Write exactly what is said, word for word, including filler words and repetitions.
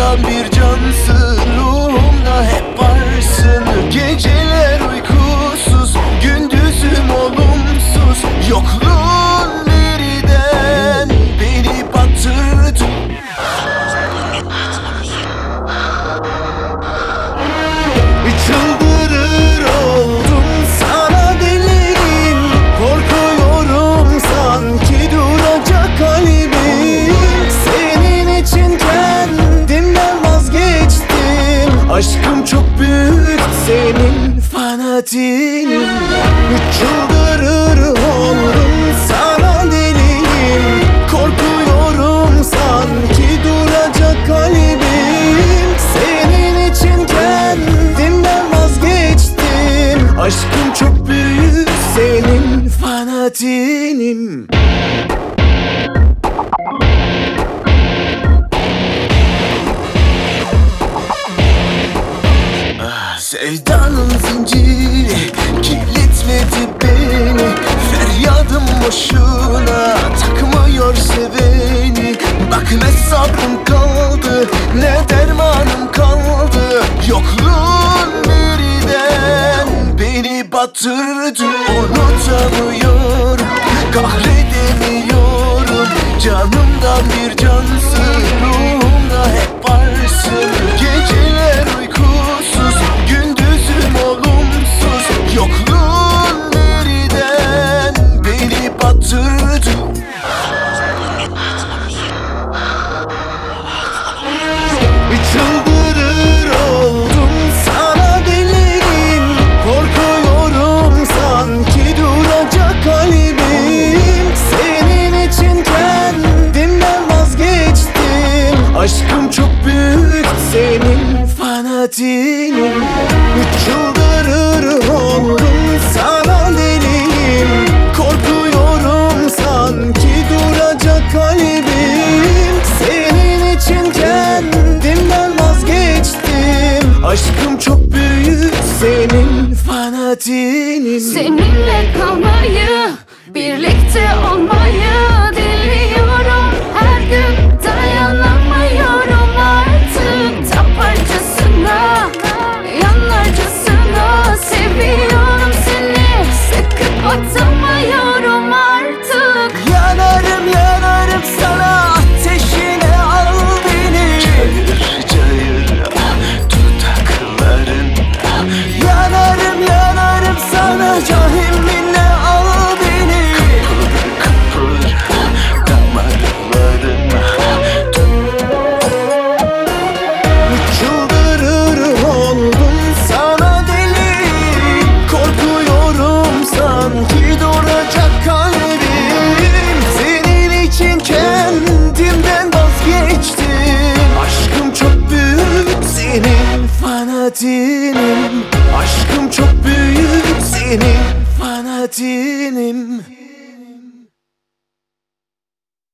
Canımdan bir cansın, ruhumda hep varsın. Geceler uykusuz, gündüzüm olumsuz. Yokluğun birden beni batırdı. Çıldırır oldum, sana deliyim. Korkuyorum sanki duracak kalbim. Senin için kendimden vazgeçtim. Aşkım çok büyük, senin fanatiğim. Çıldırır oldum, sana deliyim. Korkuyorum sanki duracak kalbim. Senin için kendimden vazgeçtim. Aşkım çok büyük, senin fanatiğim. Sevdanın zinciri kilitledi beni. Feryadım boşuna takmıyor seveni. Bak ne sabrım kaldı, ne dermanım kaldı. Yokluğun birden beni batırdı. Unutamıyorum, kahredemiyorum. Canımdan bir cansın, ruhumda hep varsın. Geceler uykusuz, gündüzüm olumsuz. Yokluğun birden beni batırdı. Çıldırır oldum, sana deliyim. Korkuyorum sanki duracak kalbim. Senin için kendimden vazgeçtim. Aşkım çok büyük, senin fanatiğim. Çıldırır oldum, sana deliyim. Korkuyorum sanki duracak kalbim. Senin için kendimden vazgeçtim. Aşkım çok büyük, senin fanatiğim. Seninle kalmayı, birlikte olmayı diliyorum. Her gün dayanamıyorum artık. Taparcasına, yanarcasına seviyorum seni. Sıkıp atamıyorum artık. Yanarım yanarım sana, ateşine al beni. Cayır cayır dudakların. Yanarım yanarım sana, cahiminle al beni. Kıpır kıpır damarlarım. Çıldırır oldum, sana deli. Korkuyorum sanki duracak kalbim. Senin için kendimden vazgeçtim. Aşkım çok büyük, senin fanatiğim. Aşkım çok büyük, senin fanatiğim.